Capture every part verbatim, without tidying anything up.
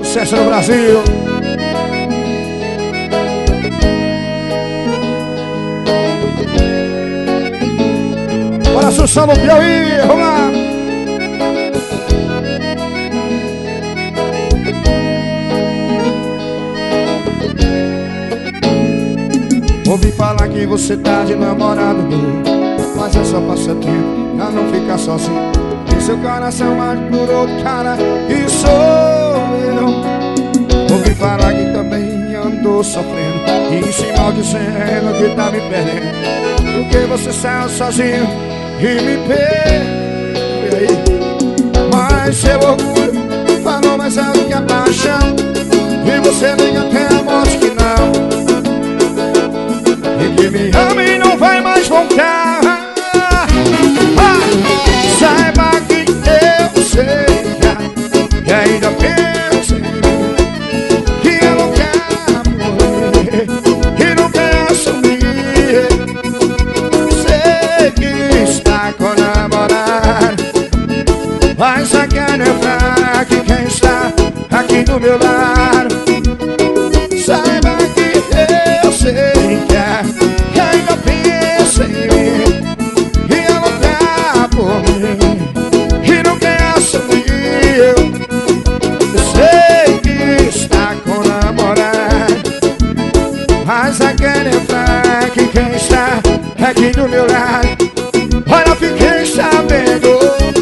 Sucesso no Brasil. Bora, Assunção no Piauí, vamos lá. Ouvi falar que você tá de namorado novo, mas é só passatempo, pra não ficar sozinho. E seu coração bate por outro cara, e sou eu. Ouvi falar que também andou sofrendo e se maldizendo que tá me perdendo, porque você saiu sozinho e me perdeu. E aí? Mas seu orgulho falou mais alto que a paixão, e você liga até a morte que não, e que me ama e não vai mais voltar. Ah, saiba que eu sei que ainda penso em mim, que ela quer morrer e não quer assumir. Sei que está com namorado, mas a cara é fraca que quem está aqui do meu lado. Saiba que eu sei que ainda pensa em mim, e ela tá por mim e não quer assumir. Eu sei que está com namorado, mas a cara é fraca que quem está aqui do meu lado. Olha, fiquei sabendo,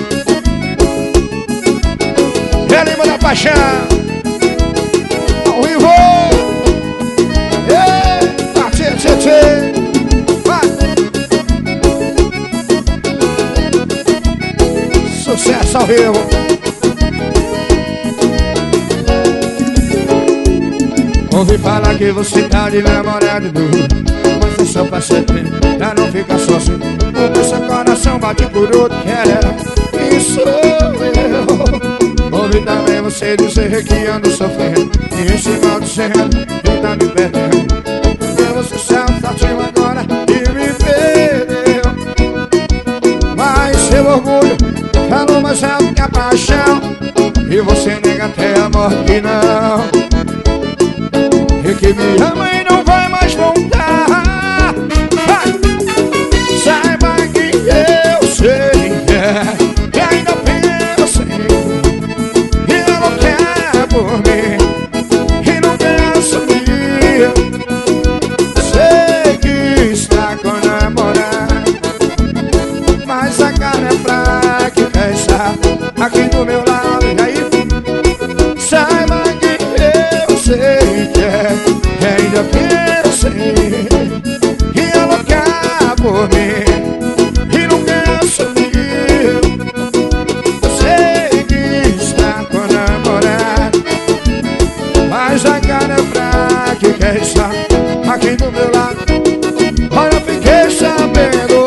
é a língua da paixão. Ao vivo, tchê, tchê. Vai. Sucesso ao vivo. Ouvi falar que você tá de namorado novo, mas é só passatempo, pra não ficar sozinho. O seu coração bate por outro querer, e sou eu. Ouvi também você dizer que ando sofrendo e se maldizendo e tá me perdendo, você saiu sozinho agora e me perdeu. Mas seu orgulho falou mais alto que a paixão, e você nega até a morte que não, e que me ama e não vai mais voltar. Vai. Saiba que eu sei que ainda pensa em mim, e ela quer por mim e não quer assumir. Sei que está com namorado, mas a cara é fraca que quer estar aqui do meu lado. E aí? Saiba que eu sei que é, que ainda pensa em mim, e ela quer por mim e não quer assumir. Eu sei que está com namorado, mas a cara é fraca que quer estar aqui do meu lado. Olha, fiquei sabendo.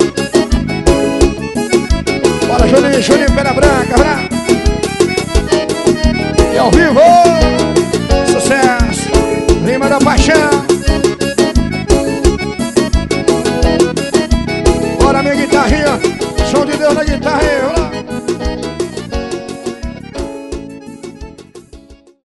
Bora, Juninho, Juninho, Pera Branca, vai. E ao vivo, sucesso, Lima da Paixão.